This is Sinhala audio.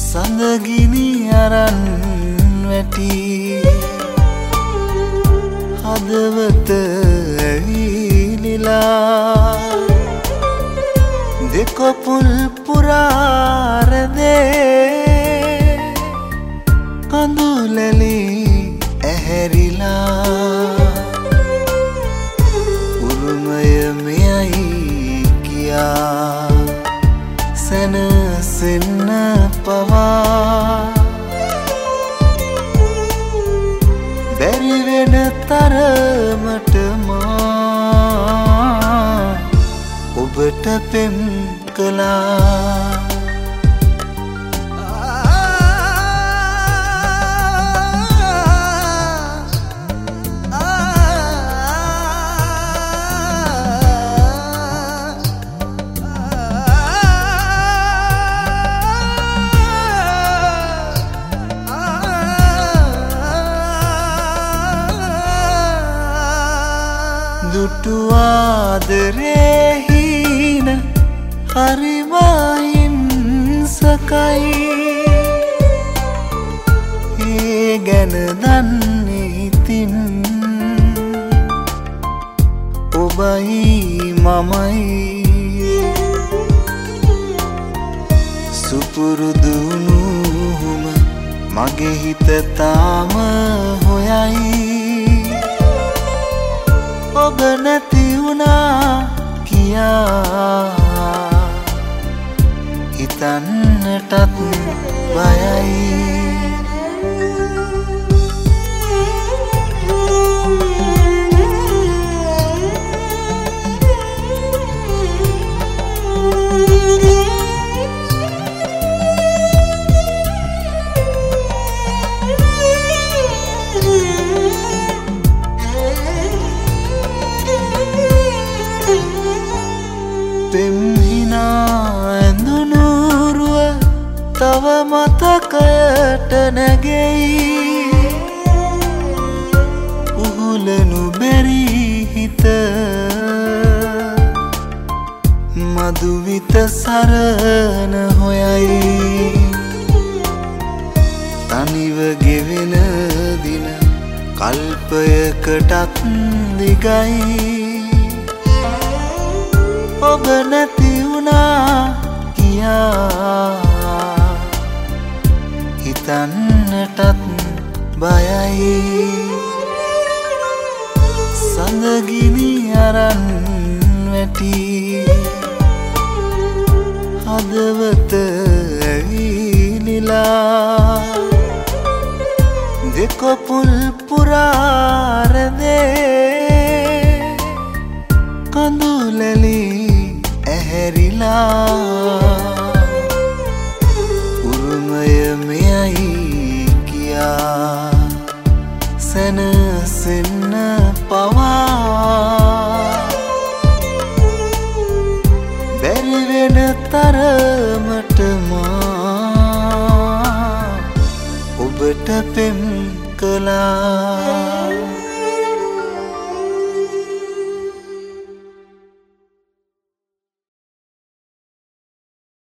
සඳගිනි අරන් වැටි හදවත ඇවිලිලා දෙකොපුල් පුරාරදේ කඳුලැලි ඇහැරිලා උරුමය මෙයයි කියා සැනසෙන්න පවා බැරි වෙන තරමට මා ඔබට පෙම් කළා දුටු ආදරේ හින හරිමහිංසකයි ඒ ගැන දන්නේ ඉතින් ඔබයි මමයි සුපුරුදුනුම මගේ හිත තාම හොයයි ඔබ නැති වුණා කියා හිතන්නටත් බයයි තව මතකයට නැගෙයි උහුලනු බැරි හිත මදුවිත සරණ හොයයි තනිව ගෙවෙන දින කල්පයකටත් දිගයි ඔබ නැති වුණා කියා හිතන්නටත් බයයි සඳගිනි අරන් වැටි හදවත ඇවිලිලා දෙකොපුල් පුරාරදේ කඳුලැලි ඇහැරිලා සැනසෙන්න පවා බැරි වෙන තරමට මා ඔබට පෙම් කළා